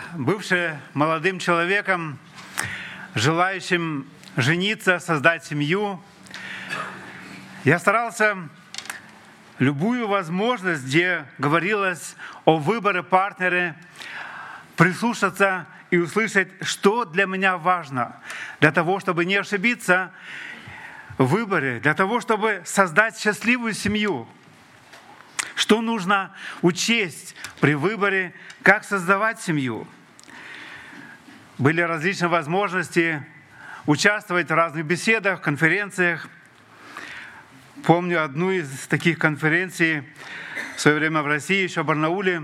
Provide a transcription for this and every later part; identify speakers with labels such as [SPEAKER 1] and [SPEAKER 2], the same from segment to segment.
[SPEAKER 1] бывший молодым человеком, желающим жениться, создать семью, я старался любую возможность, где говорилось о выборе партнера, прислушаться и услышать, что для меня важно, для того, чтобы не ошибиться в выборе, для того, чтобы создать счастливую семью. Что нужно учесть при выборе, как создавать семью. Были различные возможности участвовать в разных беседах, конференциях. Помню одну из таких конференций в свое время в России, еще в Барнауле.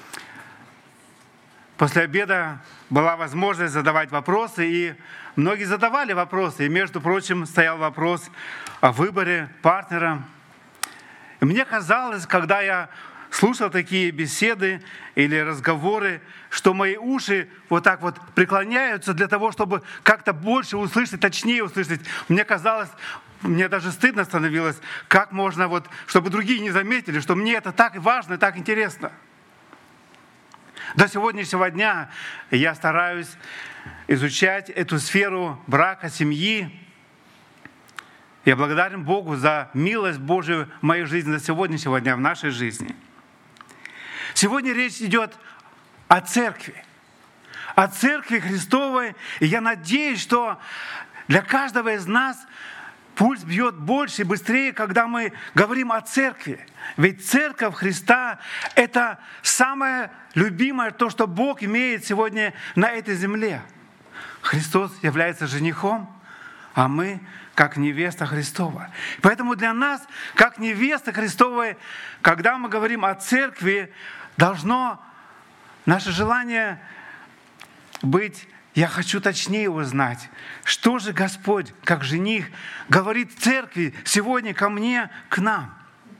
[SPEAKER 1] После обеда была возможность задавать вопросы, и многие задавали вопросы. И, между прочим, стоял вопрос о выборе партнера. И мне казалось, когда я слушал такие беседы или разговоры, что мои уши вот так вот преклоняются для того, чтобы как-то больше услышать, точнее услышать. Мне казалось, мне даже стыдно становилось, как можно, чтобы другие не заметили, что мне это так важно и так интересно. До сегодняшнего дня я стараюсь изучать эту сферу брака, семьи. Я благодарен Богу за милость Божию в моей жизни до сегодняшнего дня, в нашей жизни. Сегодня речь идет о церкви Христовой. И я надеюсь, что для каждого из нас пульс бьет больше и быстрее, когда мы говорим о церкви. Ведь церковь Христа – это самое любимое, то, что Бог имеет сегодня на этой земле. Христос является женихом, а мы как невеста Христова. Поэтому для нас, как невеста Христовой, когда мы говорим о церкви, должно наше желание быть: я хочу точнее узнать, что же Господь, как жених, говорит церкви сегодня ко мне, к нам.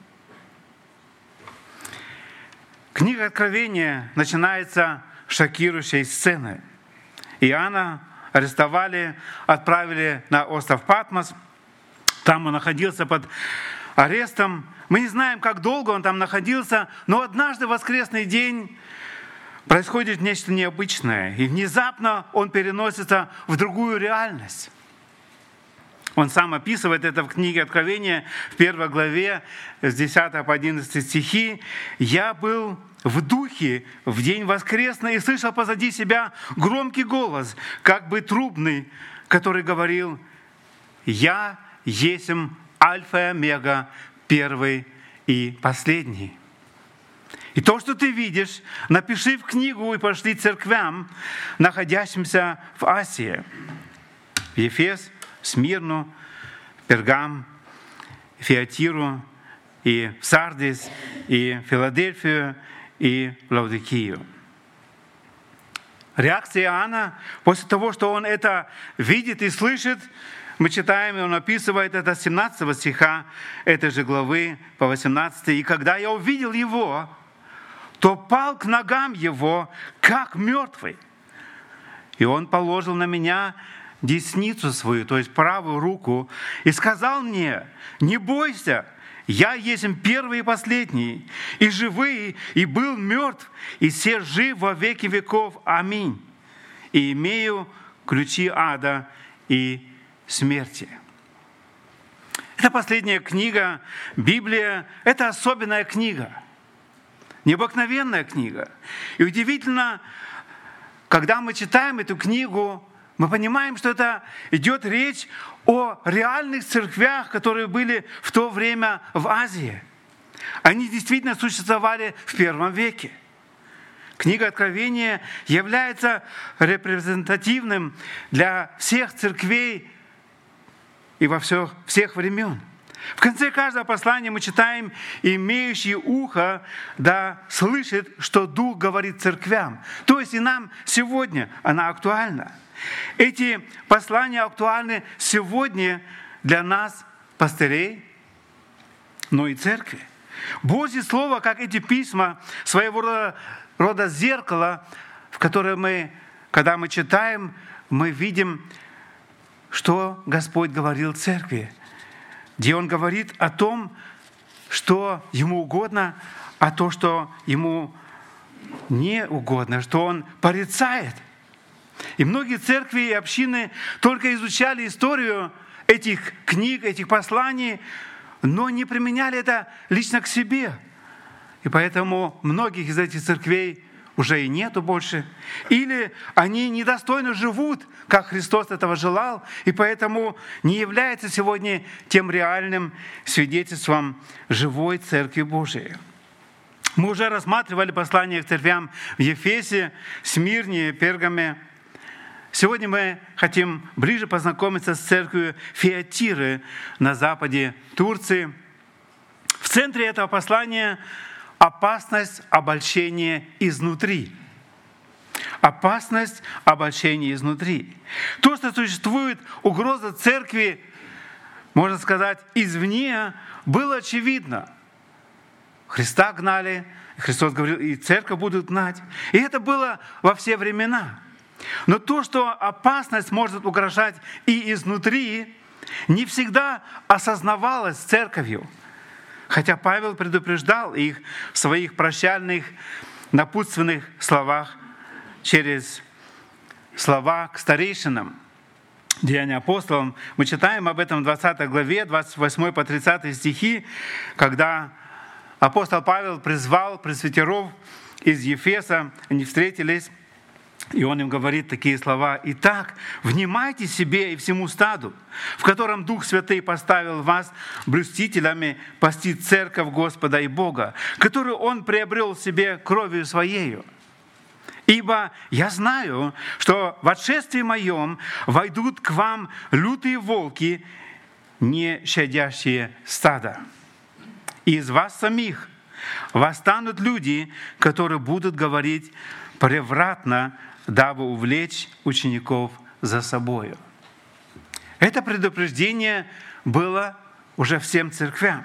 [SPEAKER 1] Книга Откровения начинается с шокирующей сцены. Иоанна арестовали, отправили на остров Патмос. Там он находился под арестом. Мы не знаем, как долго он там находился, но однажды в воскресный день происходит нечто необычное, и внезапно он переносится в другую реальность. Он сам описывает это в книге Откровения, в 1 главе, с 10 по 11 стихи. «Я был в духе в день воскресный и слышал позади себя громкий голос, как бы трубный, который говорил: „Я есмь Альфа и Омега, первый и последний“». И то, что ты видишь, напиши в книгу и пошли церквям, находящимся в Асии: в Ефес, Смирну, Пергам, Фиатиру, и в Сардис, и в Филадельфию, и в Лаодикию. Реакция Иоанна после того, что он это видит и слышит, мы читаем, и он описывает это с 17 стиха этой же главы по 18. «И когда я увидел его, то пал к ногам его, как мертвый. И он положил на меня десницу свою, то есть правую руку, и сказал мне: „Не бойся, я есмь первый и последний, и живый, и был мертв, и се жив во веки веков. Аминь. И имею ключи ада и смерти». Это последняя книга, Библия, это особенная книга. Необыкновенная книга. И удивительно, когда мы читаем эту книгу, мы понимаем, что это идет речь о реальных церквях, которые были в то время в Азии. Они действительно существовали в первом веке. Книга Откровения является репрезентативным для всех церквей и во всех времен. В конце каждого послания мы читаем: «Имеющий ухо да слышит, что Дух говорит церквям». То есть и нам сегодня она актуальна. Эти послания актуальны сегодня для нас, пастырей, но и церкви. Божье Слово, как эти письма, своего рода зеркало, в которое мы, когда мы читаем, мы видим, что Господь говорил церкви, где Он говорит о том, что Ему угодно, а то, что Ему не угодно, что он порицает. И многие церкви и общины только изучали историю этих книг, этих посланий, но не применяли это лично к себе. И поэтому многих из этих церквей уже и нету больше. Или они недостойно живут, как Христос этого желал, и поэтому не являются сегодня тем реальным свидетельством живой Церкви Божией. Мы уже рассматривали послания к церквям в Ефесе, Смирне, Пергаме. Сегодня мы хотим ближе познакомиться с церковью Фиатиры на западе Турции. В центре этого послания опасность обольщения изнутри. Опасность обольщения изнутри. То, что существует угроза церкви, можно сказать, извне, было очевидно. Христа гнали, Христос говорил, и церковь будут гнать. И это было во все времена. Но то, что опасность может угрожать и изнутри, не всегда осознавалось церковью. Хотя Павел предупреждал их в своих прощальных, напутственных словах через слова к старейшинам. Деяния апостолов. Мы читаем об этом в 20 главе, 28 по 30 стихи, когда апостол Павел призвал пресвитеров из Ефеса, они встретились, и он им говорит такие слова: «Итак, внимайте себе и всему стаду, в котором Дух Святый поставил вас блюстителями пасти церковь Господа и Бога, которую Он приобрел себе кровью Своею. Ибо я знаю, что в отшествии моем войдут к вам лютые волки, не щадящие стада. И из вас самих восстанут люди, которые будут говорить превратно, дабы увлечь учеников за собою». Это предупреждение было уже всем церквям.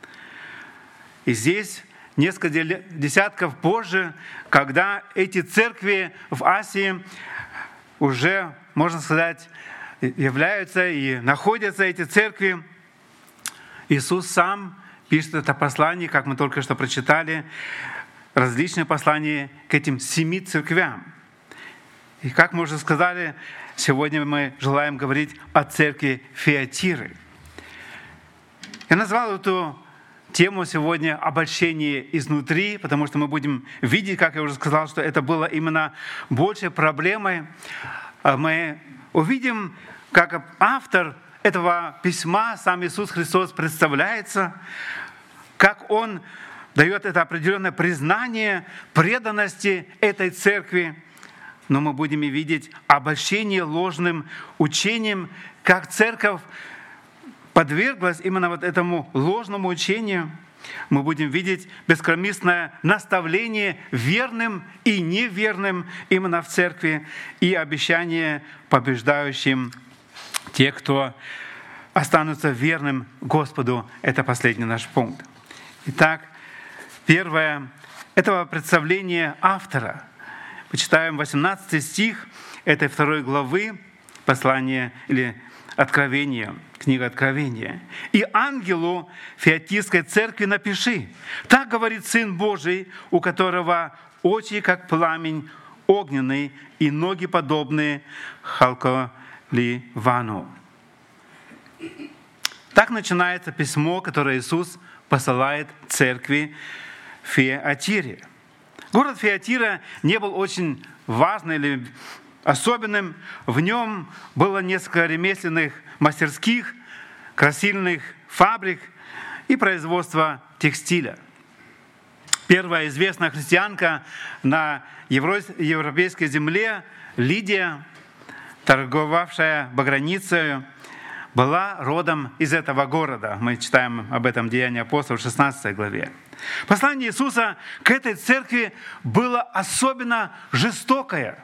[SPEAKER 1] И здесь несколько десятков позже, когда эти церкви в Асии уже, можно сказать, являются и находятся эти церкви, Иисус сам пишет это послание, как мы только что прочитали, различные послания к этим 7 церквям. И как мы уже сказали, сегодня мы желаем говорить о церкви Фиатиры. Я назвал эту тему сегодня «Обольщение изнутри», потому что мы будем видеть, как я уже сказал, что это было именно большей проблемой. Мы увидим, как автор этого письма, сам Иисус Христос, представляется, как Он дает это определенное признание преданности этой церкви. Но мы будем и видеть обольщение ложным учением, как церковь подверглась именно вот этому ложному учению. Мы будем видеть бескомпромиссное наставление верным и неверным именно в церкви и обещание побеждающим тех, кто останутся верным Господу. Это последний наш пункт. Итак, первое – этого представления автора. Почитаем 18 стих этой 2 главы послания или Откровения, книга Откровения. «И ангелу Фиатирской церкви напиши: так говорит Сын Божий, у которого очи, как пламень огненный, и ноги, подобные халколивану». Так начинается письмо, которое Иисус посылает церкви Фиатире. Город Фиатира не был очень важным или особенным. В нем было несколько ремесленных мастерских, красильных фабрик и производства текстиля. Первая известная христианка на европейской земле, Лидия, торговавшая багряницей, была родом из этого города. Мы читаем об этом в Деянии апостолов в 16 главе. Послание Иисуса к этой церкви было особенно жестокое.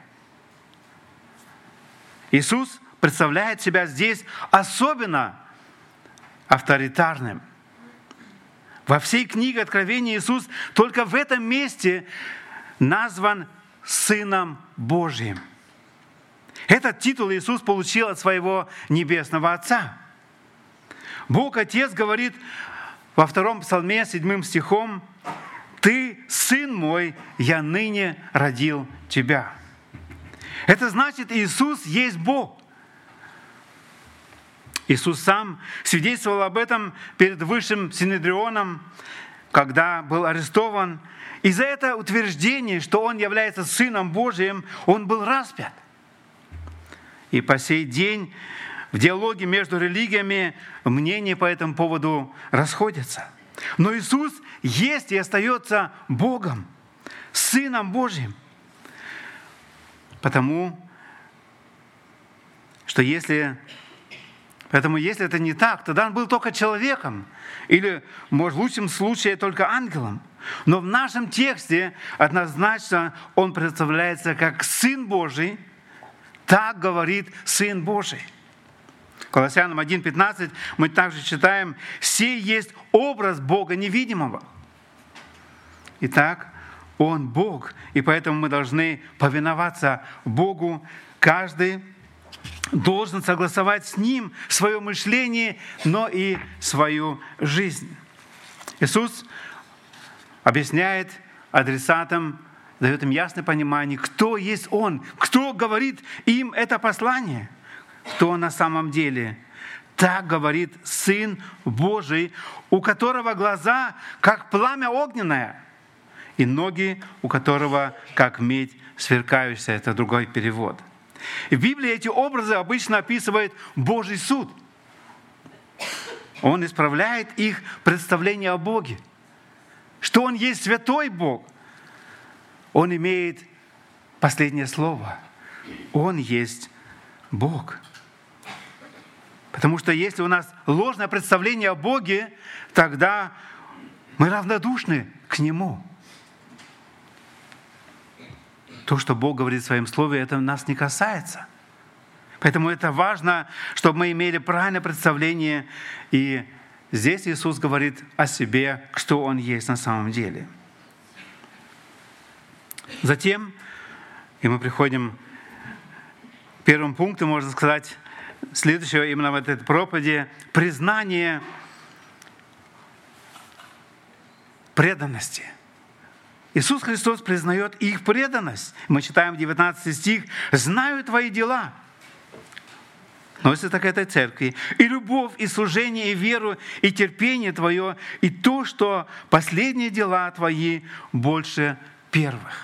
[SPEAKER 1] Иисус представляет себя здесь особенно авторитарным. Во всей книге Откровения Иисус только в этом месте назван Сыном Божьим. Этот титул Иисус получил от своего Небесного Отца. Бог Отец говорит во 2 Псалме, 7 стихом: «Ты, Сын мой, я ныне родил тебя». Это значит, Иисус есть Бог. Иисус сам свидетельствовал об этом перед Высшим Синедрионом, когда был арестован. И за это утверждение, что Он является Сыном Божиим, Он был распят. И по сей день в диалоге между религиями мнения по этому поводу расходятся. Но Иисус есть и остается Богом, Сыном Божьим. Поэтому если это не так, тогда Он был только человеком, или, может, в лучшем случае, только ангелом. Но в нашем тексте однозначно Он представляется как Сын Божий, так говорит Сын Божий. Колоссянам 1:15 мы также читаем: «Сей есть образ Бога невидимого». Итак, Он Бог, и поэтому мы должны повиноваться Богу. Каждый должен согласовать с Ним свое мышление, но и свою жизнь. Иисус объясняет адресатам, дает им ясное понимание, кто есть Он, кто говорит им это послание, кто Он на самом деле. Так говорит Сын Божий, у которого глаза, как пламя огненное, и ноги, у которого, как медь сверкающая. Это другой перевод. И в Библии эти образы обычно описывает Божий суд. Он исправляет их представление о Боге, что Он есть святой Бог. Он имеет последнее слово. Он есть Бог. Потому что если у нас ложное представление о Боге, тогда мы равнодушны к Нему. То, что Бог говорит в Своем Слове, это нас не касается. Поэтому это важно, чтобы мы имели правильное представление. И здесь Иисус говорит о себе, кто Он есть на самом деле. Затем, и мы приходим к первому пункту, можно сказать, следующего именно в этой проповеди, признание преданности. Иисус Христос признает их преданность. Мы читаем 19 стих: «Знаю твои дела». Относится к этой церкви. «И любовь, и служение, и веру, и терпение твое, и то, что последние дела твои больше первых».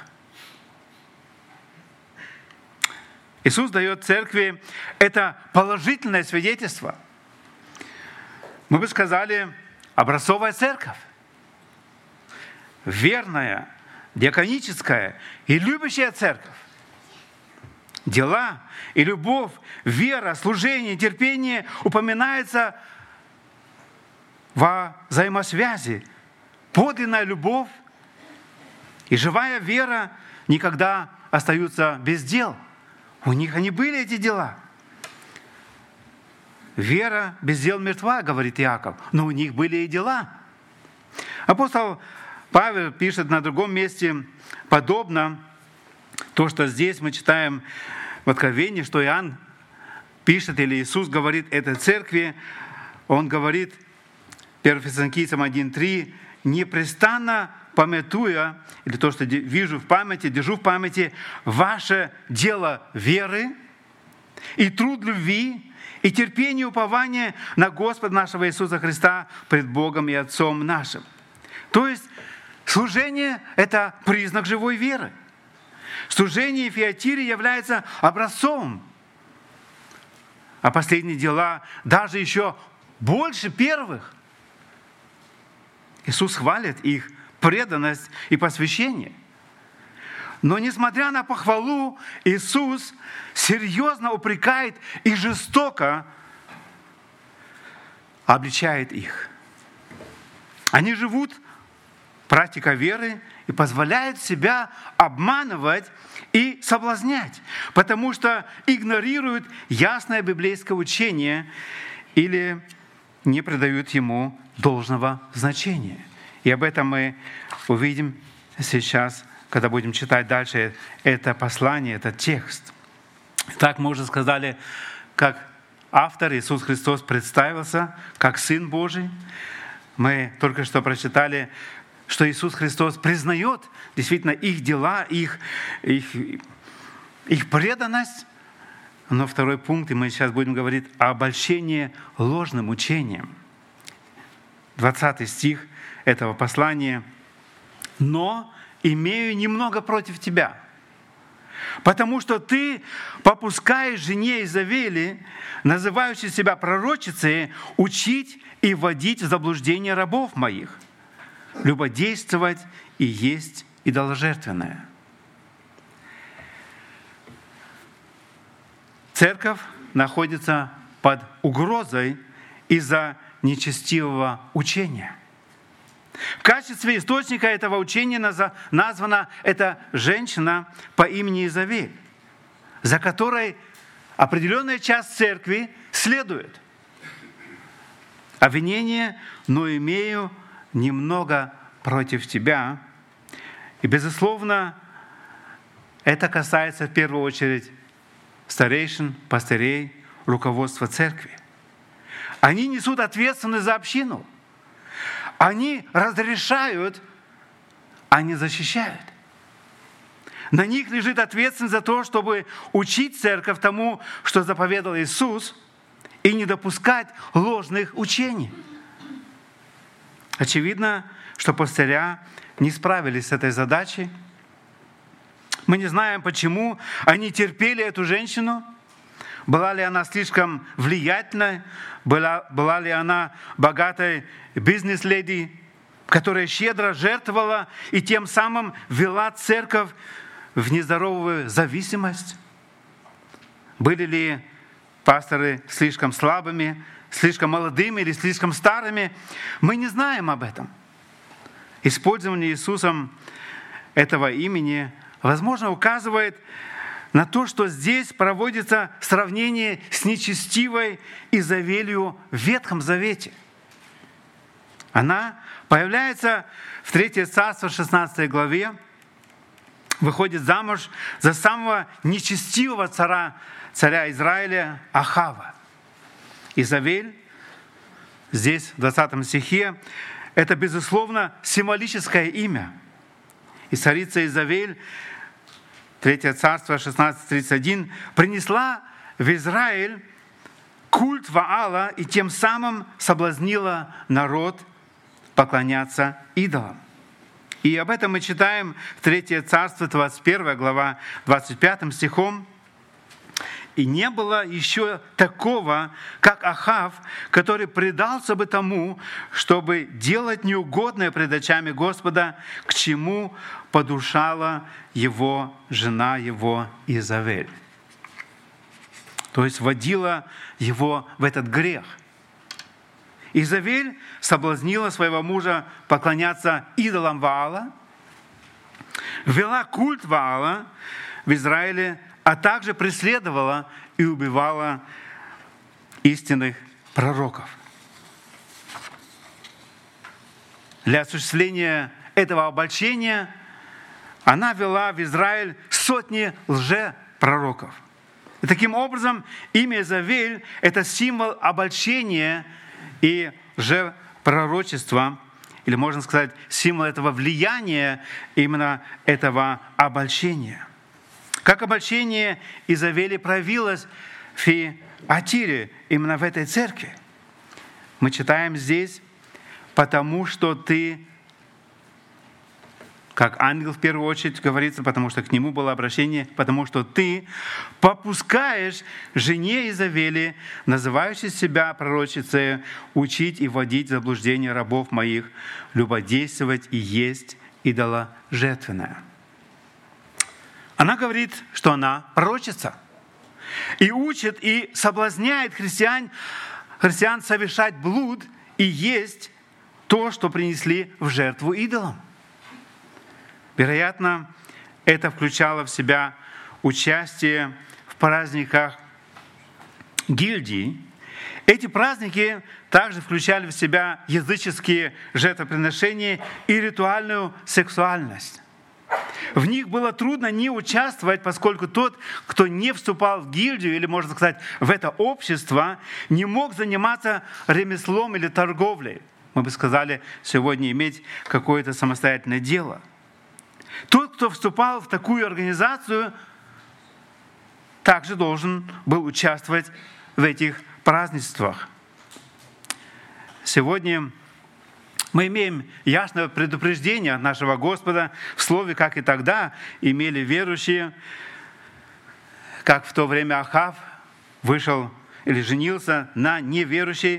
[SPEAKER 1] Иисус дает церкви это положительное свидетельство. Мы бы сказали, образцовая церковь. Верная, диаконическая и любящая церковь. Дела и любовь, вера, служение, терпение упоминаются во взаимосвязи. Подлинная любовь и живая вера никогда остаются без дел. У них они были, эти дела. Вера без дел мертва, говорит Иаков, но у них были и дела. Апостол Павел пишет на другом месте подобно то, что здесь мы читаем в Откровении, что Иоанн пишет, или Иисус говорит этой церкви. Он говорит, 1 Фессалоникийцам 1:3, «Непрестанно памятуя», или то, что вижу в памяти, держу в памяти, «ваше дело веры и труд любви, и терпение и упование на Господа нашего Иисуса Христа пред Богом и Отцом нашим». То есть служение – это признак живой веры. Служение в Фиатире является образцом. А последние дела даже еще больше первых. Иисус хвалит их преданность и посвящение. Но несмотря на похвалу, Иисус серьезно упрекает и жестоко обличает их. Они живут практикой веры и позволяют себя обманывать и соблазнять, потому что игнорируют ясное библейское учение или не придают ему должного значения. И об этом мы увидим сейчас, когда будем читать дальше это послание, этот текст. Так мы уже сказали, как автор Иисус Христос представился как Сын Божий. Мы только что прочитали что Иисус Христос признает действительно их дела, их преданность. Но второй пункт, и мы сейчас будем говорить о обольщении ложным учением. 20 стих этого послания. «Но имею немного против тебя, потому что ты попускаешь жене Изавели, называющей себя пророчицей, учить и вводить в заблуждение рабов моих, любодействовать и есть идоложертвенное». Церковь находится под угрозой из-за нечестивого учения. В качестве источника этого учения названа эта женщина по имени Изавель, за которой определенная часть церкви следует. Обвинение, но имею немного против тебя. И, безусловно, это касается в первую очередь старейшин, пастырей, руководства церкви. Они несут ответственность за общину. Они разрешают, а не защищают. На них лежит ответственность за то, чтобы учить церковь тому, что заповедал Иисус, и не допускать ложных учений. Очевидно, что пастыря не справились с этой задачей. Мы не знаем, почему они терпели эту женщину. Была ли она слишком влиятельной? Была ли она богатой бизнес-леди, которая щедро жертвовала и тем самым вела церковь в нездоровую зависимость? Были ли пасторы слишком слабыми, слишком молодыми или слишком старыми? Мы не знаем об этом. Использование Иисусом этого имени, возможно, указывает на то, что здесь проводится сравнение с нечестивой Изавелью в Ветхом Завете. Она появляется в 3 Царство, 16 главе, выходит замуж за самого нечестивого царя Израиля Ахава. Изавель, здесь в 20 стихе, это, безусловно, символическое имя. И царица Изавель, 3 Царство 16:31, принесла в Израиль культ Ваала и тем самым соблазнила народ поклоняться идолам. И об этом мы читаем в 3 Царство, 21 глава, 25 стихом. «И не было еще такого, как Ахав, который предался бы тому, чтобы делать неугодное пред очами Господа, к чему подушала его жена его Изавель». То есть вводила его в этот грех. Изавель соблазнила своего мужа поклоняться идолам Ваала, вела культ Ваала в Израиле, а также преследовала и убивала истинных пророков. Для осуществления этого обольщения она вела в Израиль сотни лжепророков. И таким образом, имя Изавель – это символ обольщения и лжепророчества, или, можно сказать, символ этого влияния, именно этого обольщения. Как обольщение Изавели проявилось в Фиатире, именно в этой церкви. Мы читаем здесь: «Потому что ты», как ангел в первую очередь говорится, потому что к нему было обращение, «потому что ты попускаешь жене Изавели, называющей себя пророчицей, учить и вводить в заблуждение рабов моих, любодействовать и есть идоложертвенное». Она говорит, что она пророчица, и учит, и соблазняет христиан совершать блуд и есть то, что принесли в жертву идолам. Вероятно, это включало в себя участие в праздниках гильдии. Эти праздники также включали в себя языческие жертвоприношения и ритуальную сексуальность. В них было трудно не участвовать, поскольку тот, кто не вступал в гильдию, или, можно сказать, в это общество, не мог заниматься ремеслом или торговлей. мы бы сказали, сегодня иметь какое-то самостоятельное дело. Тот, кто вступал в такую организацию, также должен был участвовать в этих празднествах. Сегодня мы имеем ясное предупреждение от нашего Господа в Слове, как и тогда имели верующие, как в то время Ахав вышел или женился на неверующей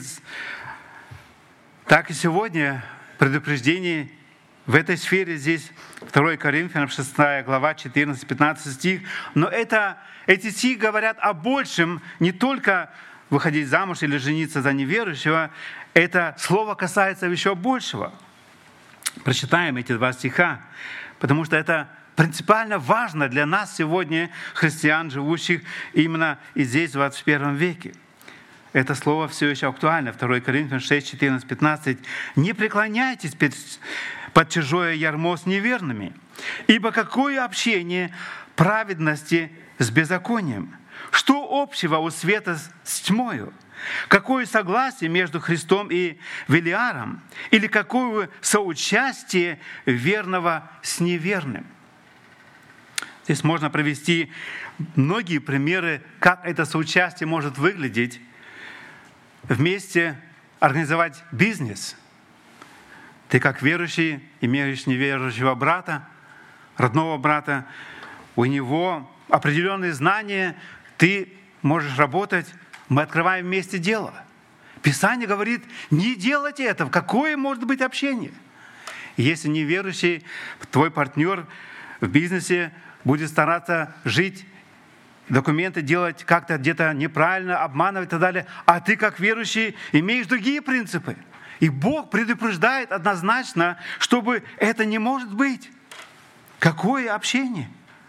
[SPEAKER 1] так и сегодня предупреждение в этой сфере здесь 2 Коринфянам 6 глава 14-15 стих. Но эти стихи говорят о большем, не только выходить замуж или жениться за неверующего. Это слово касается еще большего. Прочитаем эти 2 стиха, потому что это принципиально важно для нас сегодня, христиан, живущих именно и здесь, в 21 веке. Это слово все еще актуально. 2 Коринфянам 6, 14, 15. «Не преклоняйтесь под чужое ярмо с неверными, ибо какое общение праведности с беззаконием? Что общего у света с тьмою? Какое согласие между Христом и Велиаром? Или какое соучастие верного с неверным?» Здесь можно привести многие примеры, как это соучастие может выглядеть. Вместе организовать бизнес. Ты как верующий имеешь неверующего брата, родного брата, у него определенные знания, ты можешь работать, мы открываем вместе дело. Писание говорит, не делайте этого, какое может быть общение? Если неверующий, твой партнер в бизнесе будет стараться жить, документы делать как-то где-то неправильно, обманывать и так далее, а ты как верующий имеешь другие принципы. И Бог предупреждает однозначно, чтобы это не может быть. Какое общение?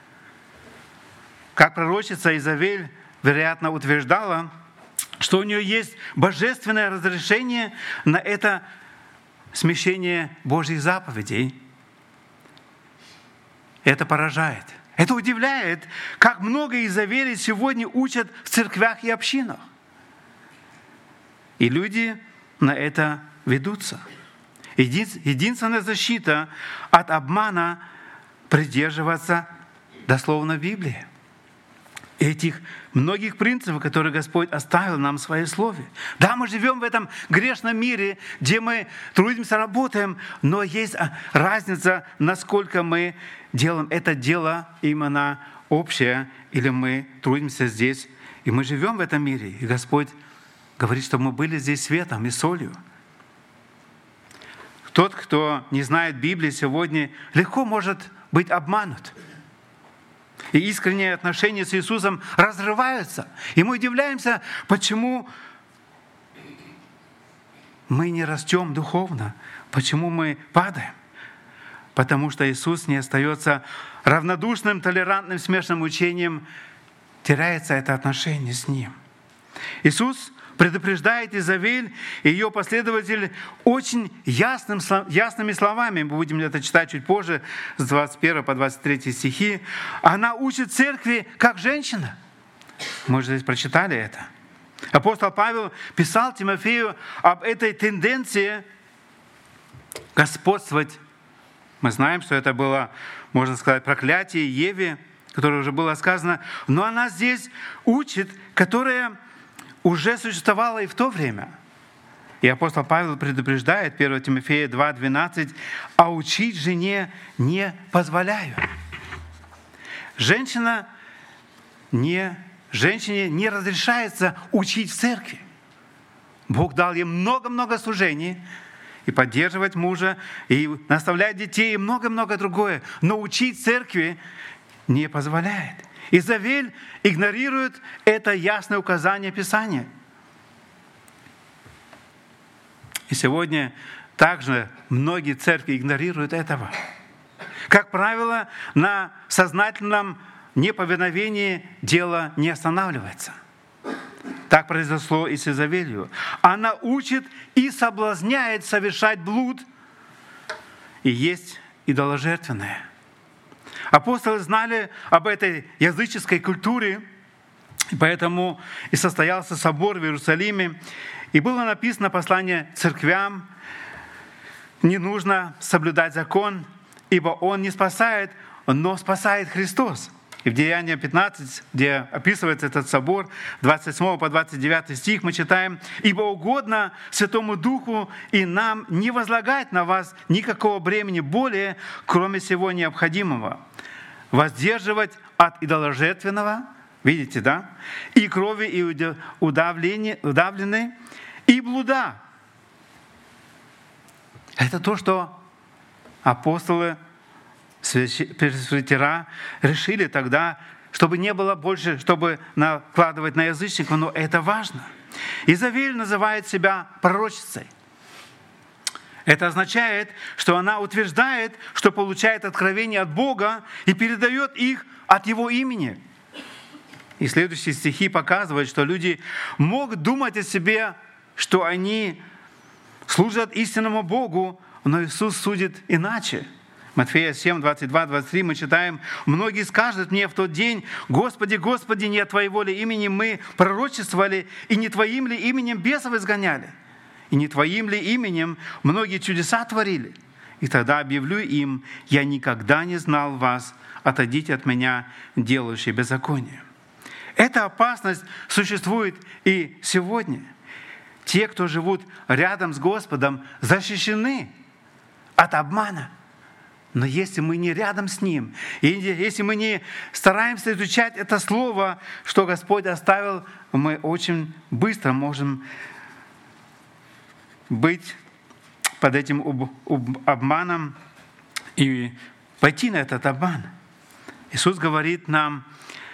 [SPEAKER 1] Как пророчица Изавель, вероятно, утверждала, что у нее есть божественное разрешение на это смещение Божьих заповедей. Это поражает. Это удивляет, как много Изавелей сегодня учат в церквях и общинах. И люди на это ведутся. Единственная защита от обмана — придерживаться дословно Библии. Этих многих принципов, которые Господь оставил нам в Своем Слове. Да, мы живем в этом грешном мире, где мы трудимся, работаем, но есть разница, насколько мы делаем это дело именно общее, или мы трудимся здесь, и мы живем в этом мире. И Господь говорит, что мы были здесь светом и солью. Тот, кто не знает Библии сегодня, легко может быть обманут. И искренние отношения с Иисусом разрываются. И мы удивляемся, почему мы не растем духовно, почему мы падаем. Потому что Иисус не остается равнодушным, толерантным, смешанным учением, теряется это отношение с Ним. Иисус предупреждает Изавель и ее последователь очень ясными словами. Мы будем это читать чуть позже, с 21 по 23 стихи. Она учит церкви как женщина. Мы же здесь прочитали это. Апостол Павел писал Тимофею об этой тенденции господствовать. Мы знаем, что это было, можно сказать, проклятие Еве, которое уже было сказано. Но она здесь учит, которая уже существовало и в то время. И апостол Павел предупреждает, 1 Тимофея 2:12, «А учить жене не позволяю». Женщине не разрешается учить в церкви. Бог дал ей много-много служений, и поддерживать мужа, и наставлять детей, и много-много другое. Но учить в церкви не позволяет. Изавель игнорирует это ясное указание Писания. И сегодня также многие церкви игнорируют этого. Как правило, на сознательном неповиновении дело не останавливается. Так произошло и с Изавелью. Она учит и соблазняет совершать блуд и есть идоложертвенное. Апостолы знали об этой языческой культуре, И поэтому и состоялся собор в Иерусалиме, и было написано послание церквям: не нужно соблюдать закон, ибо он не спасает, но спасает Христос. И в Деяниях 15, где описывается этот собор, 27 по 29 стих, мы читаем: «Ибо угодно Святому Духу и нам не возлагать на вас никакого бремени более, кроме всего необходимого, воздерживать от идоложертвенного», видите, да? «И крови, и удавленной, и блуда». Это то, что апостолы, пресвитера решили тогда, чтобы не было больше, чтобы накладывать на язычников, но это важно. Изавель называет себя пророчицей. Это означает, что она утверждает, что получает откровения от Бога и передает их от Его имени. И следующие стихи показывают, что люди могут думать о себе, что они служат истинному Богу, но Иисус судит иначе. Матфея 7, 22, 23 мы читаем: «Многие скажут мне в тот день: Господи, Господи, не от Твоего ли имени мы пророчествовали, и не Твоим ли именем бесов изгоняли, и не Твоим ли именем многие чудеса творили? И тогда объявлю им: я никогда не знал вас, отойдите от меня, делающие беззаконие». Эта опасность существует и сегодня. Те, кто живут рядом с Господом, защищены от обмана. Но если мы не рядом с Ним, и если мы не стараемся изучать это Слово, что Господь оставил, мы очень быстро можем быть под этим обманом и пойти на этот обман. Иисус говорит нам,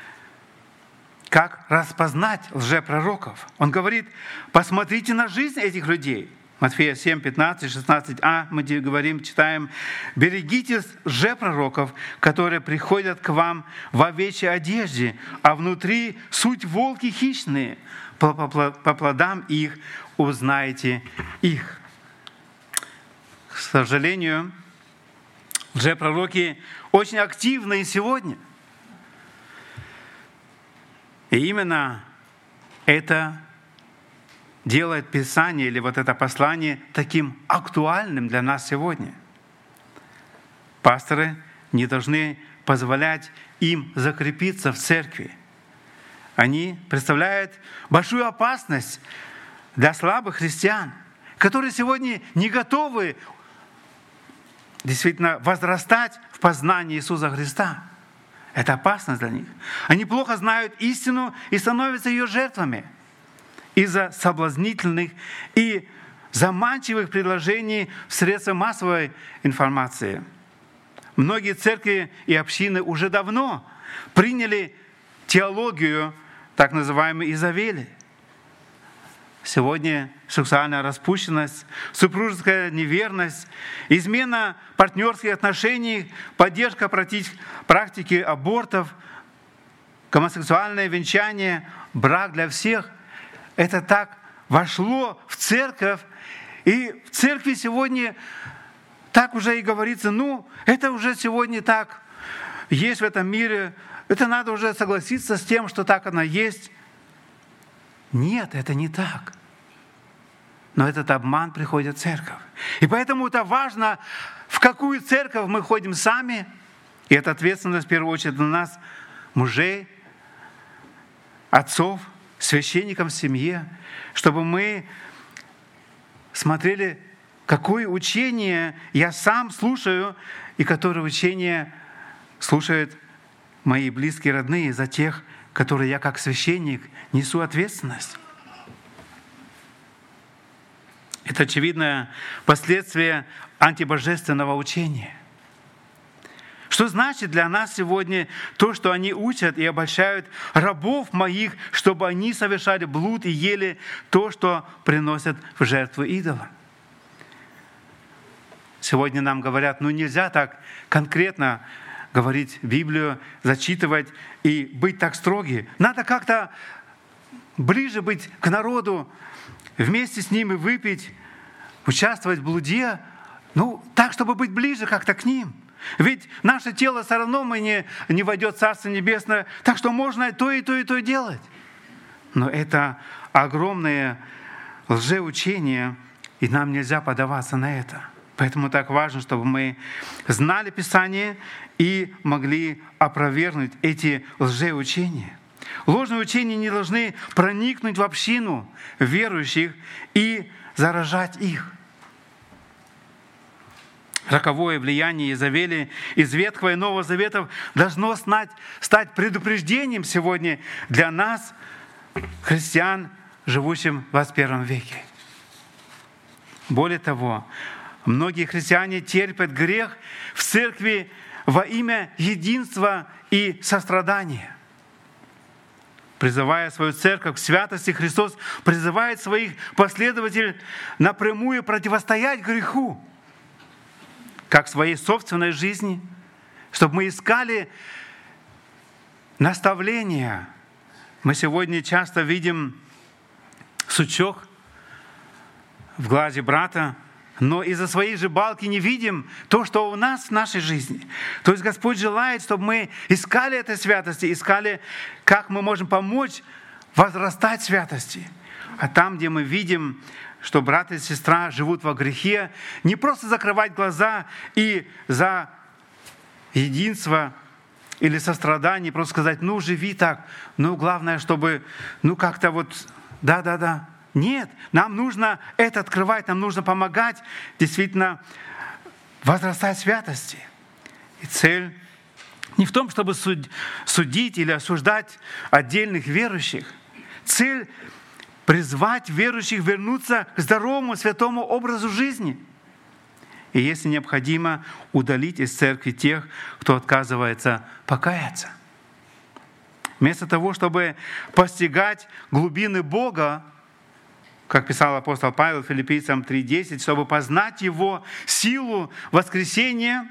[SPEAKER 1] как распознать лжепророков. Он говорит: посмотрите на жизнь этих людей. Матфея 7, 15, 16а мы говорим, читаем: «Берегитесь лжепророков, которые приходят к вам в овечьей одежде, а внутри суть волки хищные. По плодам их узнаете их». К сожалению, лжепророки очень активны и сегодня. И именно это делает Писание или вот это послание таким актуальным для нас сегодня. Пасторы не должны позволять им закрепиться в церкви. Они представляют большую опасность для слабых христиан, которые сегодня не готовы действительно возрастать в познании Иисуса Христа. Это опасность для них. Они плохо знают истину и становятся ее жертвами из-за соблазнительных и заманчивых предложений в средствах массовой информации. Многие церкви и общины уже давно приняли теологию так называемой Изавели. Сегодня сексуальная распущенность, супружеская неверность, измена партнерских отношений, поддержка практики абортов, гомосексуальное венчание, брак для всех – это так вошло в церковь, и в церкви сегодня так уже и говорится: это уже сегодня так есть в этом мире, это надо уже согласиться с тем, что так оно есть. Нет, это не так. Но этот обман приходит в церковь. И поэтому это важно, в какую церковь мы ходим сами. И это ответственность, в первую очередь, на нас, мужей, отцов, священникам в семье, чтобы мы смотрели, какое учение я сам слушаю, и которое учение слушают мои близкие, родные, за тех, которые я как священник несу ответственность. Это очевидное последствие антибожественного учения. Что значит для нас сегодня то, что они учат и обольщают рабов моих, чтобы они совершали блуд и ели то, что приносят в жертву идола? Сегодня нам говорят: нельзя так конкретно говорить Библию, зачитывать и быть так строги. Надо как-то ближе быть к народу, вместе с ними выпить, участвовать в блуде, так, чтобы быть ближе как-то к ним. Ведь наше тело все равно не войдет в Царство Небесное, так что можно и то, и то, и то делать. Но это огромное лжеучение, и нам нельзя поддаваться на это. Поэтому так важно, чтобы мы знали Писание и могли опровергнуть эти лжеучения. Ложные учения не должны проникнуть в общину верующих и заражать их. Роковое влияние Иезавели из Ветхого и Нового Заветов должно стать предупреждением сегодня для нас, христиан, живущих в 21 веке. Более того, многие христиане терпят грех в церкви во имя единства и сострадания. Призывая свою церковь к святости, Христос призывает своих последователей напрямую противостоять греху, как в своей собственной жизни, чтобы мы искали наставления. Мы сегодня часто видим сучок в глазе брата, но из-за своей же балки не видим то, что у нас в нашей жизни. То есть Господь желает, чтобы мы искали этой святости, искали, как мы можем помочь возрастать в святости. А там, где мы видим, что брат и сестра живут во грехе, не просто закрывать глаза и за единство или сострадание, просто сказать, живи так, главное, чтобы, как-то да. Нет, нам нужно это открывать, нам нужно помогать действительно возрастать в святости. И цель не в том, чтобы судить или осуждать отдельных верующих. Цель — призвать верующих вернуться к здоровому, святому образу жизни. И если необходимо, удалить из церкви тех, кто отказывается покаяться. Вместо того, чтобы постигать глубины Бога, как писал апостол Павел Филиппийцам 3:10, чтобы познать Его силу воскресения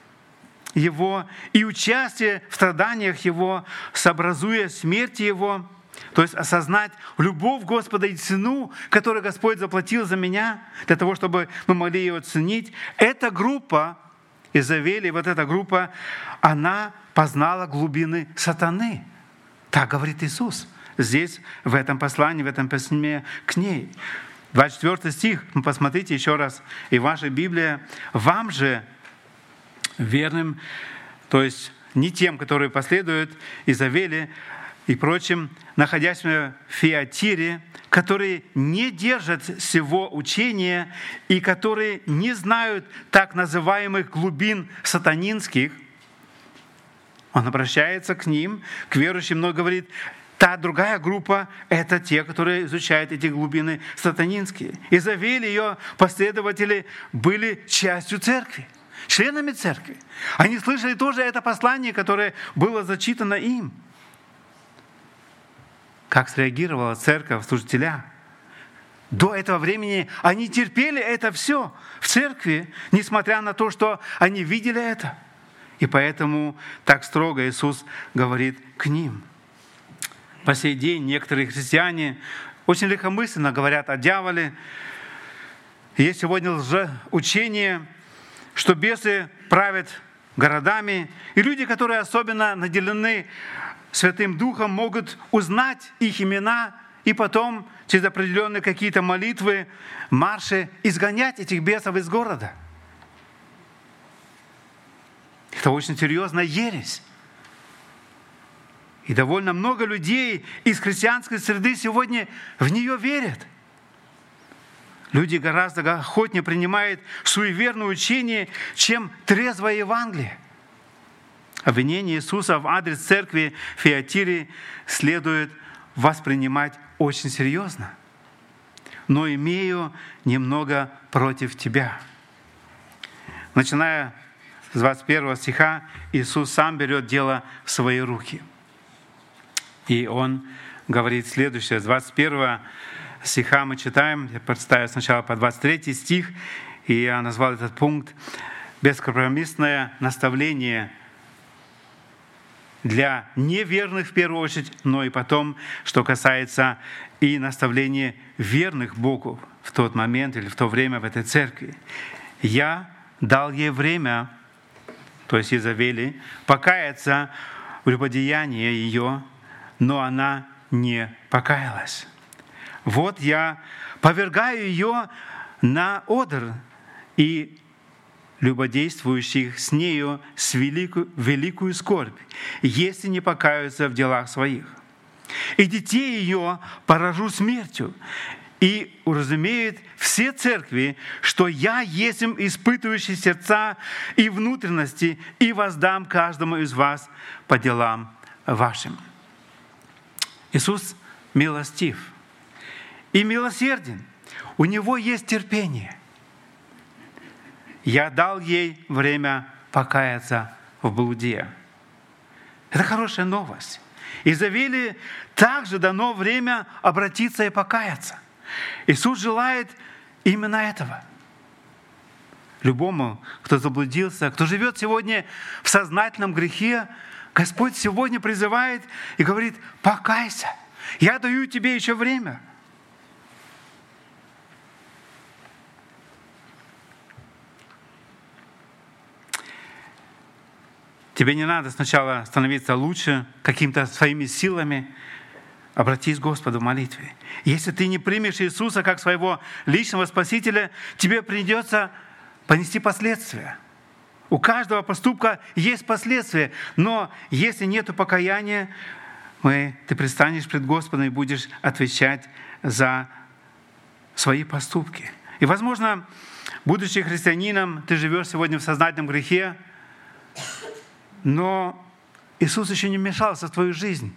[SPEAKER 1] Его и участие в страданиях Его, сообразуя смерти Его, то есть осознать любовь Господа и цену, которую Господь заплатил за меня, для того, чтобы мы могли ее оценить. Эта группа, Иезавели, эта группа, она познала глубины сатаны. Так говорит Иисус. Здесь, в этом послании, в этом письме к ней. 24 стих, посмотрите еще раз, и ваша Библия. «Вам же, верным, то есть не тем, которые последуют Иезавели и прочим, находясь в Фиатире, которые не держат сего учения и которые не знают так называемых глубин сатанинских». Он обращается к ним, к верующим, но говорит, та другая группа — это те, которые изучают эти глубины сатанинские. Иезавели и ее последователи были частью церкви, членами церкви. Они слышали тоже это послание, которое было зачитано им. Как среагировала церковь, служителя? До этого времени они терпели это все в церкви, несмотря на то, что они видели это. И поэтому так строго Иисус говорит к ним. По сей день некоторые христиане очень легкомысленно говорят о дьяволе. Есть сегодня лжеучение, что бесы правят городами, и люди, которые особенно наделены Святым Духом, могут узнать их имена и потом через определенные какие-то молитвы, марши изгонять этих бесов из города. Это очень серьезная ересь. И довольно много людей из христианской среды сегодня в нее верят. Люди гораздо охотнее принимают суеверное учение, чем трезвое Евангелие. Обвинение Иисуса в адрес церкви в Фиатире следует воспринимать очень серьезно. «Но имею немного против тебя». Начиная с 21 стиха, Иисус сам берет дело в свои руки. И Он говорит следующее. С 21 стиха мы читаем, я прочитаю сначала по 23 стих, и я назвал этот пункт «Бескомпромиссное наставление для неверных в первую очередь, но и потом, что касается и наставления верных Богу в тот момент или в то время в этой церкви. Я дал ей время то есть Изавели, покаяться в прелюбодеянии ее, но она не покаялась. Вот я повергаю ее на одр и любодействующих с нею с великую скорбь, если не покаются в делах своих. И детей ее поражу смертью, и уразумеют все церкви, что я есмь испытывающий сердца и внутренности, и воздам каждому из вас по делам вашим». Иисус милостив и милосерден. У Него есть терпение. «Я дал ей время покаяться в блуде». Это хорошая новость. Изавели также дано время обратиться и покаяться. Иисус желает именно этого. Любому, кто заблудился, кто живет сегодня в сознательном грехе, Господь сегодня призывает и говорит: покайся, я даю тебе еще время. Тебе не надо сначала становиться лучше какими-то своими силами. Обратись к Господу в молитве. Если ты не примешь Иисуса как своего личного Спасителя, тебе придется понести последствия. У каждого поступка есть последствия, но если нет покаяния, ты предстанешь пред Господом и будешь отвечать за свои поступки. И, возможно, будучи христианином, ты живешь сегодня в сознательном грехе, но Иисус еще не вмешался в твою жизнь.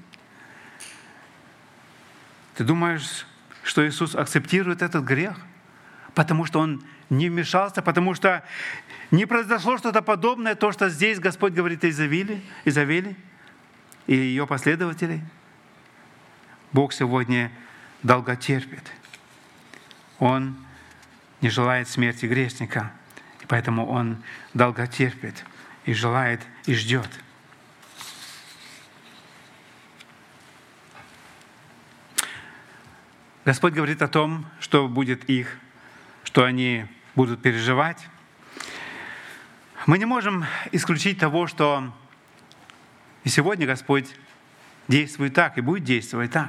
[SPEAKER 1] Ты думаешь, что Иисус акцептирует этот грех? Потому что Он не вмешался, потому что не произошло что-то подобное, то, что здесь Господь говорит о Изавели и ее последователей. Бог сегодня долготерпит. Он не желает смерти грешника, и поэтому Он долготерпит и желает, и ждет. Господь говорит о том, что будет их, что они будут переживать. Мы не можем исключить того, что и сегодня Господь действует так и будет действовать так.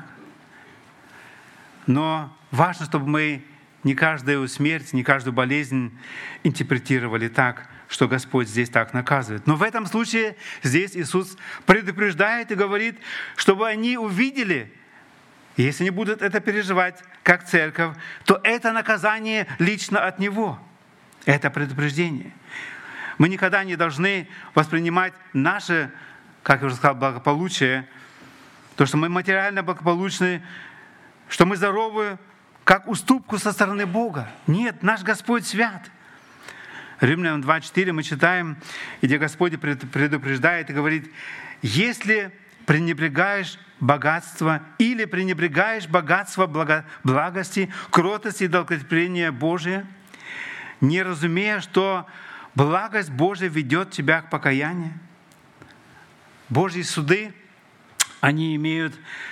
[SPEAKER 1] Но важно, чтобы мы не каждую смерть, не каждую болезнь интерпретировали так, что Господь здесь так наказывает. Но в этом случае здесь Иисус предупреждает и говорит, чтобы они увидели, если они будут это переживать как церковь, то это наказание лично от Него. Это предупреждение. Мы никогда не должны воспринимать наше, как я уже сказал, благополучие, то, что мы материально благополучны, что мы здоровы, как уступку со стороны Бога. Нет, наш Господь свят. Римлянам 2:4 мы читаем, где Господь предупреждает и говорит: если пренебрегаешь богатство или пренебрегаешь богатство благости, кротости и долготерпения Божия, не разумея, что благость Божия ведет тебя к покаянию. Божьи суды, они имеют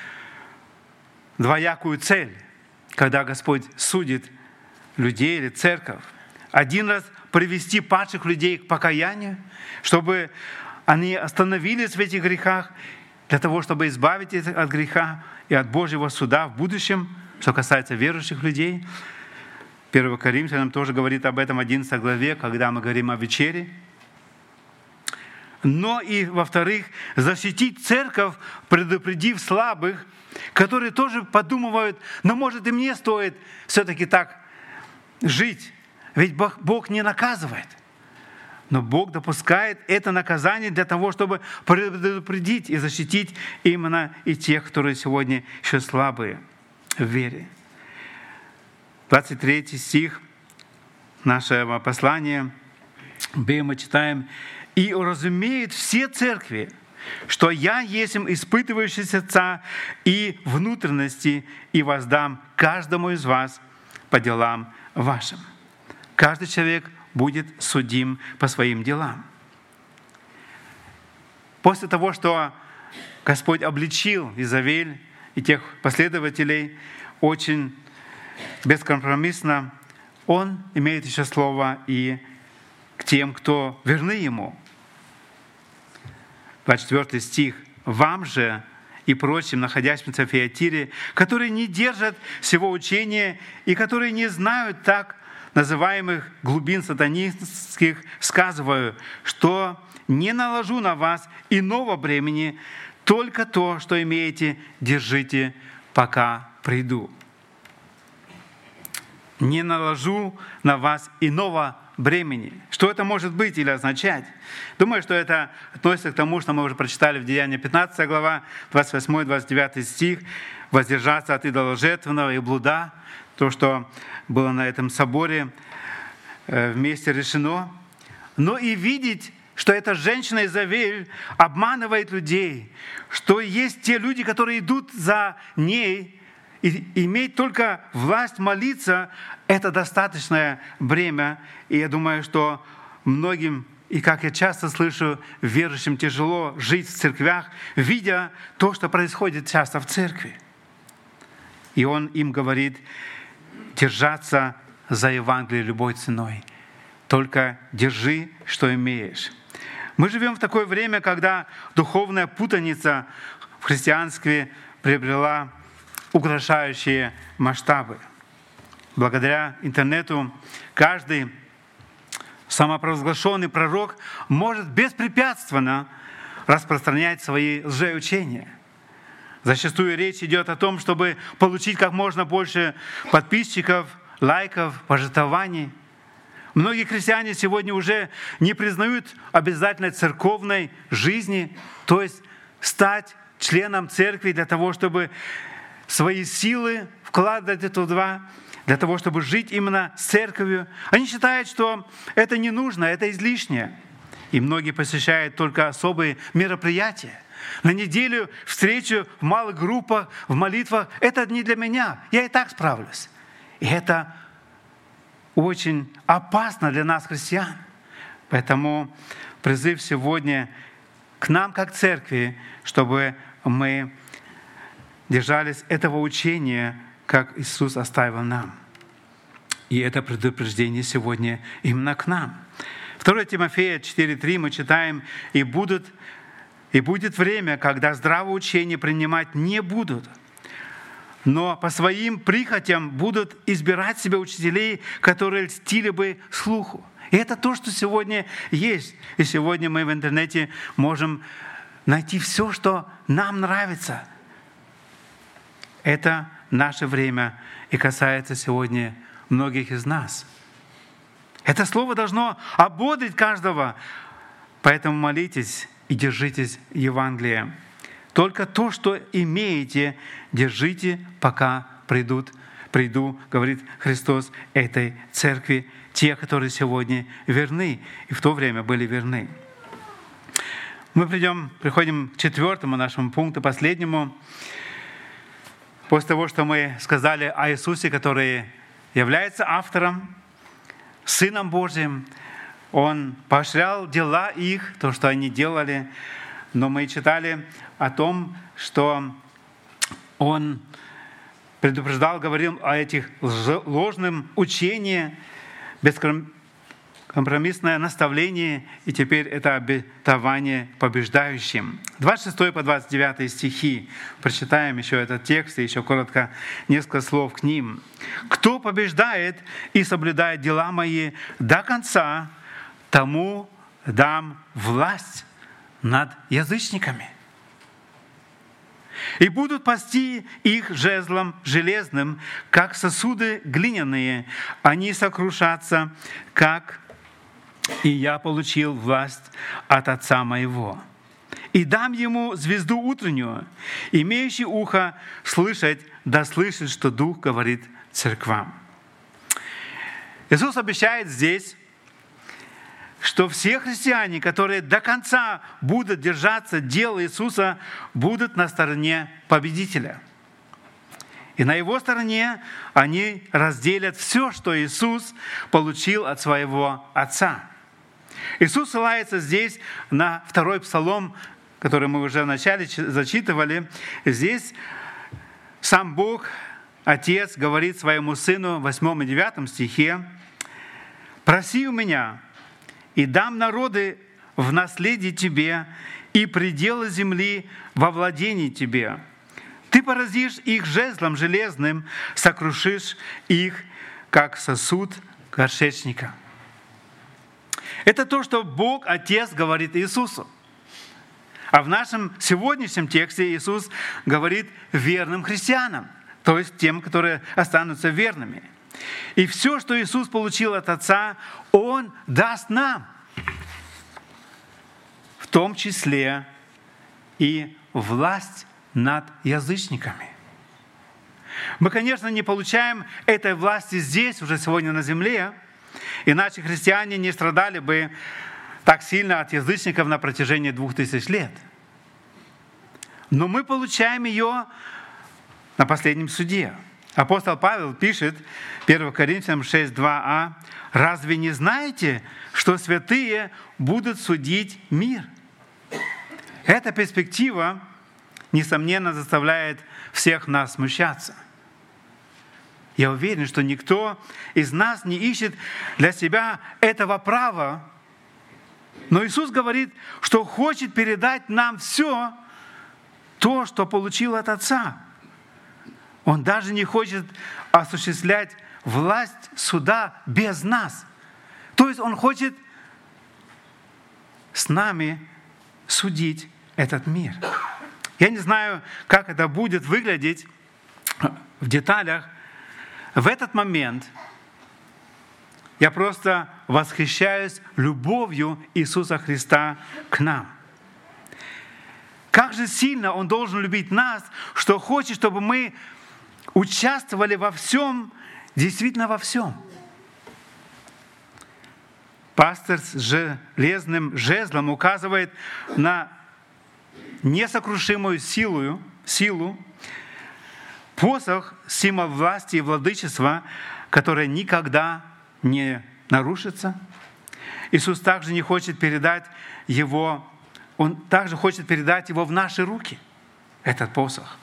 [SPEAKER 1] двоякую цель, когда Господь судит людей или церковь. Один раз привести падших людей к покаянию, чтобы они остановились в этих грехах, для того, чтобы избавить их от греха и от Божьего суда в будущем, что касается верующих людей. 1 Коринфянам тоже говорит об этом 11 главе, когда мы говорим о вечере. Но и, во-вторых, защитить церковь, предупредив слабых, которые тоже подумывают: но может и мне стоит все-таки так жить. Ведь Бог не наказывает. Но Бог допускает это наказание для того, чтобы предупредить и защитить именно и тех, которые сегодня еще слабые в вере. 23 стих нашего послания, мы читаем: «И уразумеют все церкви, что я есмь испытывающий сердца и внутренности, и воздам каждому из вас по делам вашим». Каждый человек будет судим по своим делам. После того, что Господь обличил Изавель и тех последователей очень бескомпромиссно, Он имеет еще слово и к тем, кто верны Ему. 24 стих. «Вам же и прочим, находящимся в Фиатире, которые не держат всего учения и которые не знают так называемых глубин сатанинских, сказываю, что не наложу на вас иного бремени, только то, что имеете, держите, пока приду». Не наложу на вас иного бремени. Что это может быть или означать? Думаю, что это относится к тому, что мы уже прочитали в Деянии 15 глава, 28-29 стих. «Воздержаться от идоложертвенного и блуда», то, что было на этом соборе вместе решено. Но и видеть, что эта женщина Изавель обманывает людей, что есть те люди, которые идут за ней, и иметь только власть молиться — это достаточное бремя. И я думаю, что многим, и как я часто слышу, верующим тяжело жить в церквях, видя то, что происходит часто в церкви. И он им говорит держаться за Евангелие любой ценой. Только держи, что имеешь. Мы живем в такое время, когда духовная путаница в христианстве приобрела угрожающие масштабы. Благодаря интернету каждый самопровозглашенный пророк может беспрепятственно распространять свои лжеучения. Зачастую речь идет о том, чтобы получить как можно больше подписчиков, лайков, пожертвований. Многие христиане сегодня уже не признают обязательной церковной жизни, то есть стать членом церкви для того, чтобы свои силы вкладывать туда, для того, чтобы жить именно с церковью. Они считают, что это не нужно, это излишнее. И многие посещают только особые мероприятия. На неделю встречу в малых группах, в молитвах — это не для меня, я и так справлюсь. И это очень опасно для нас, христиан. Поэтому призыв сегодня к нам, как церкви, чтобы мы держались этого учения, как Иисус оставил нам. И это предупреждение сегодня именно к нам. 2 Тимофея 4:3 мы читаем: «И будет время, когда здравое учение принимать не будут, но по своим прихотям будут избирать себе учителей, которые льстили бы слуху». И это то, что сегодня есть. И сегодня мы в интернете можем найти все, что нам нравится. Это наше время и касается сегодня многих из нас. Это слово должно ободрить каждого. Поэтому молитесь и держитесь Евангелия. Только то, что имеете, держите, пока приду, говорит Христос этой церкви, те, которые сегодня верны и в то время были верны. Мы приходим к 4 нашему пункту, последнему. После того, что мы сказали о Иисусе, который является автором, Сыном Божьим, Он поощрял дела их, то, что они делали, но мы читали о том, что Он предупреждал, говорил о этих ложном учении, бескомпромиссное наставление, и теперь это обетование побеждающим. 26 по 29 стихи. Прочитаем еще этот текст и еще коротко несколько слов к ним. «Кто побеждает и соблюдает дела мои до конца, тому дам власть над язычниками. И будут пасти их жезлом железным, как сосуды глиняные. Они сокрушатся, как и я получил власть от Отца моего. И дам ему звезду утреннюю, имеющий ухо слышать, да слышит, что Дух говорит церквам». Иисус обещает здесь, что все христиане, которые до конца будут держаться дела Иисуса, будут на стороне победителя. И на его стороне они разделят все, что Иисус получил от своего Отца. Иисус ссылается здесь на 2 Псалом, который мы уже вначале зачитывали. Здесь сам Бог, Отец, говорит своему Сыну в 8 и 9 стихе: «Проси у меня, и дам народы в наследие тебе, и пределы земли во владении тебе. Ты поразишь их жезлом железным, сокрушишь их, как сосуд горшечника». Это то, что Бог, Отец, говорит Иисусу. А в нашем сегодняшнем тексте Иисус говорит верным христианам, то есть тем, которые останутся верными. И все, что Иисус получил от Отца, Он даст нам, в том числе и власть над язычниками. Мы, конечно, не получаем этой власти здесь, уже сегодня на земле, иначе христиане не страдали бы так сильно от язычников на протяжении 2000 лет. Но мы получаем ее на последнем суде. Апостол Павел пишет, 1 Коринфянам 6:2a: «Разве не знаете, что святые будут судить мир?» Эта перспектива, несомненно, заставляет всех нас смущаться. Я уверен, что никто из нас не ищет для себя этого права, но Иисус говорит, что хочет передать нам все то, что получил от Отца. Он даже не хочет осуществлять власть суда без нас. То есть Он хочет с нами судить этот мир. Я не знаю, как это будет выглядеть в деталях. В этот момент я просто восхищаюсь любовью Иисуса Христа к нам. Как же сильно Он должен любить нас, что хочет, чтобы мы участвовали во всем, действительно во всем. Пастырь с железным жезлом указывает на несокрушимую силу. Посох — символ власти и владычества, которое никогда не нарушится. Иисус также не хочет передать его, Он также хочет передать его в наши руки, этот посох.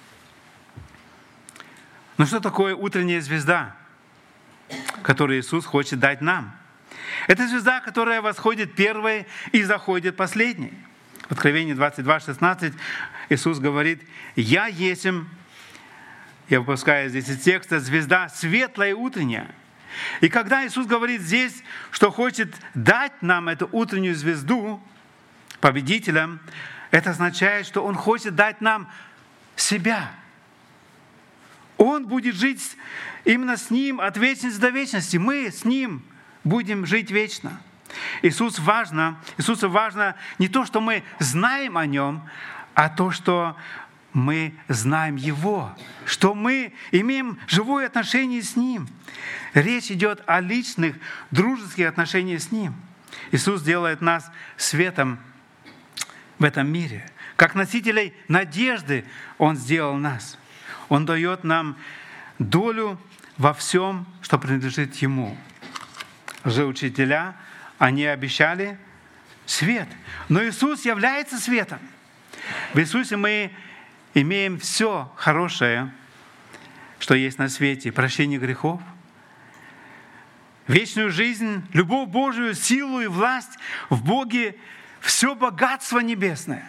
[SPEAKER 1] Но что такое утренняя звезда, которую Иисус хочет дать нам? Это звезда, которая восходит первой и заходит последней. В Откровении 22:16 Иисус говорит: «Я есмь», я выпускаю здесь из текста, «звезда светлая и утренняя». И когда Иисус говорит здесь, что хочет дать нам эту утреннюю звезду, победителям, это означает, что Он хочет дать нам себя. Он будет жить именно с Ним от вечности до вечности. Мы с Ним будем жить вечно. Иисусу важно не то, что мы знаем о Нем, а то, что мы знаем Его, что мы имеем живое отношение с Ним. Речь идет о личных, дружеских отношениях с Ним. Иисус делает нас светом в этом мире. Как носителей надежды Он сделал нас. Он дает нам долю во всем, что принадлежит Ему. Лжеучителя, они обещали свет. Но Иисус является светом. В Иисусе мы имеем все хорошее, что есть на свете. Прощение грехов, вечную жизнь, любовь Божию, силу и власть в Боге, все богатство небесное.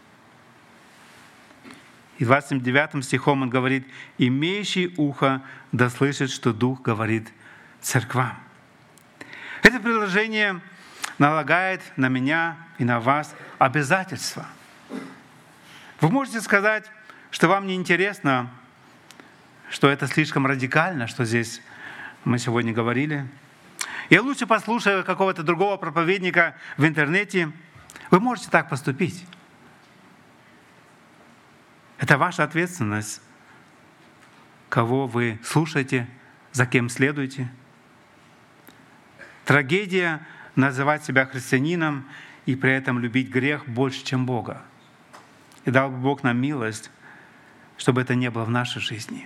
[SPEAKER 1] И 29 стихом Он говорит: «Имеющий ухо да слышит, что Дух говорит церквам». Это предложение налагает на меня и на вас обязательства. Вы можете сказать, что вам не интересно, что это слишком радикально, что здесь мы сегодня говорили. Я лучше послушаю какого-то другого проповедника в интернете. Вы можете так поступить. Это ваша ответственность, кого вы слушаете, за кем следуете. Трагедия — называть себя христианином и при этом любить грех больше, чем Бога. И дал бы Бог нам милость, чтобы это не было в нашей жизни.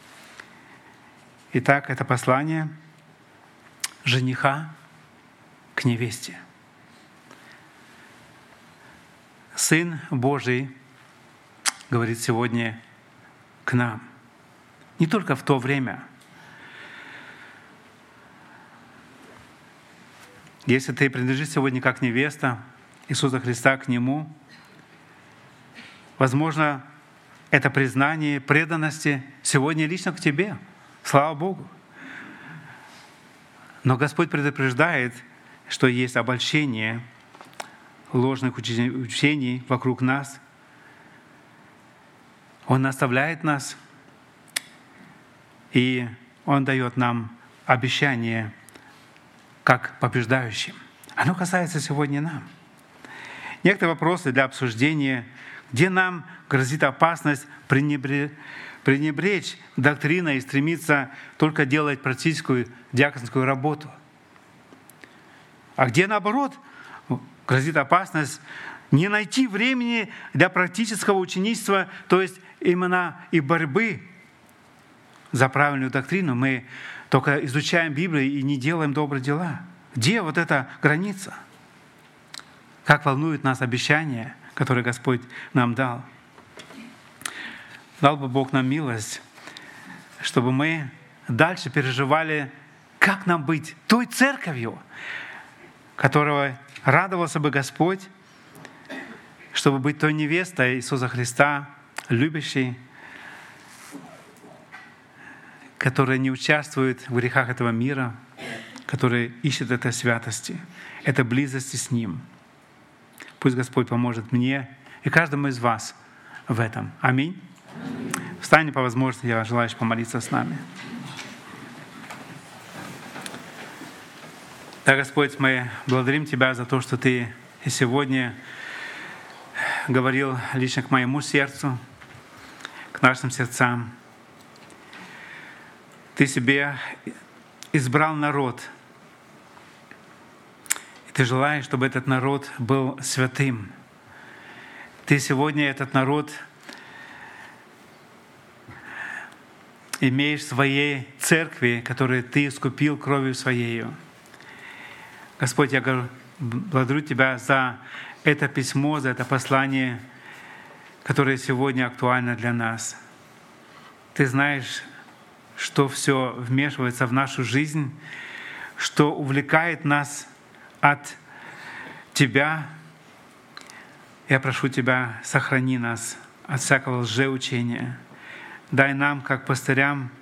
[SPEAKER 1] Итак, это послание жениха к невесте. Сын Божий говорит сегодня к нам. Не только в то время. Если ты принадлежишь сегодня как невеста Иисуса Христа к Нему, возможно, это признание преданности сегодня лично к Тебе. Слава Богу. Но Господь предупреждает, что есть обольщение ложных учений вокруг нас. Он наставляет нас, и Он дает нам обещание как побеждающим. Оно касается сегодня нам. Некоторые вопросы для обсуждения, где нам грозит опасность пренебречь доктриной и стремиться только делать практическую диаконскую работу. А где, наоборот, грозит опасность не найти времени для практического ученичества, то есть именно и борьбы за правильную доктрину. Мы только изучаем Библию и не делаем добрые дела. Где вот эта граница? Как волнует нас обещание, которое Господь нам дал. Дал бы Бог нам милость, чтобы мы дальше переживали, как нам быть той церковью, которого радовался бы Господь, чтобы быть той невестой Иисуса Христа, любящей, которая не участвует в грехах этого мира, которая ищет этой святости, этой близости с Ним. Пусть Господь поможет мне и каждому из вас в этом. Аминь. Встань по возможности, я желаю помолиться с нами. Да, Господь, мы благодарим Тебя за то, что Ты и сегодня говорил лично к моему сердцу, к нашим сердцам. Ты себе избрал народ. И Ты желаешь, чтобы этот народ был святым. Ты сегодня этот народ имеешь в своей церкви, которую Ты искупил кровью Своею. Господь, я благодарю Тебя за это письмо, за это послание, которое сегодня актуально для нас. Ты знаешь, что все вмешивается в нашу жизнь, что увлекает нас от Тебя. Я прошу Тебя, сохрани нас от всякого лжеучения. Дай нам, как пастырям,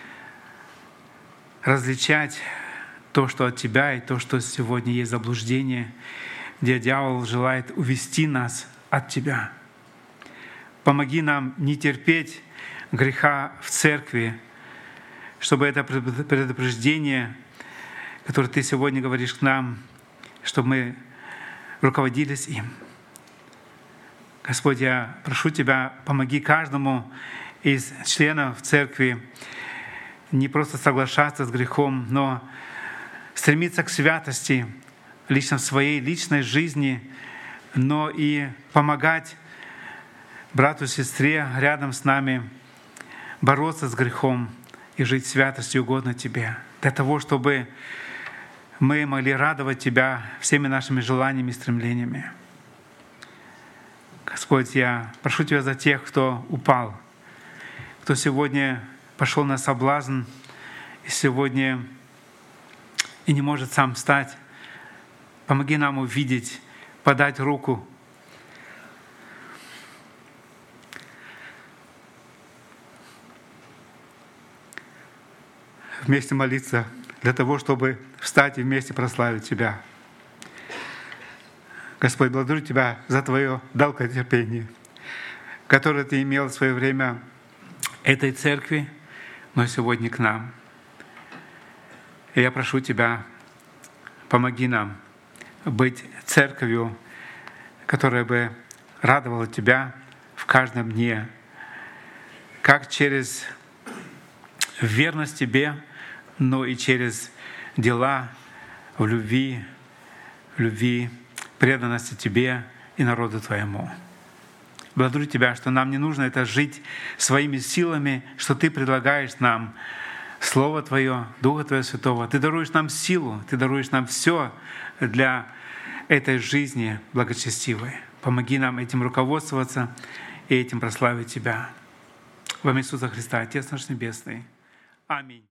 [SPEAKER 1] различать то, что от Тебя, и то, что сегодня есть заблуждение, где дьявол желает увести нас от Тебя. Помоги нам не терпеть греха в церкви, чтобы это предупреждение, которое Ты сегодня говоришь к нам, чтобы мы руководились им. Господь, я прошу Тебя, помоги каждому из членов церкви не просто соглашаться с грехом, но стремиться к святости лично в своей личной жизни, но и помогать брату и сестре рядом с нами бороться с грехом и жить в святости угодно Тебе, для того, чтобы мы могли радовать Тебя всеми нашими желаниями и стремлениями. Господь, я прошу Тебя за тех, кто упал, кто сегодня пошел на соблазн и сегодня и не может сам встать. Помоги нам увидеть, подать руку. Вместе молиться для того, чтобы встать и вместе прославить Тебя. Господь, благодарю Тебя за Твое долготерпение, которое Ты имел в свое время этой церкви, но сегодня к нам. И я прошу Тебя, помоги нам быть церковью, которая бы радовала Тебя в каждом дне, как через верность Тебе, но и через дела в любви, преданности Тебе и народу Твоему. Благодарю Тебя, что нам не нужно это жить своими силами, что Ты предлагаешь нам Слово Твое, Духа Твоего Святого. Ты даруешь нам силу, Ты даруешь нам все для этой жизни благочестивой. Помоги нам этим руководствоваться и этим прославить Тебя. Во имя Иисуса Христа, Отец наш Небесный. Аминь.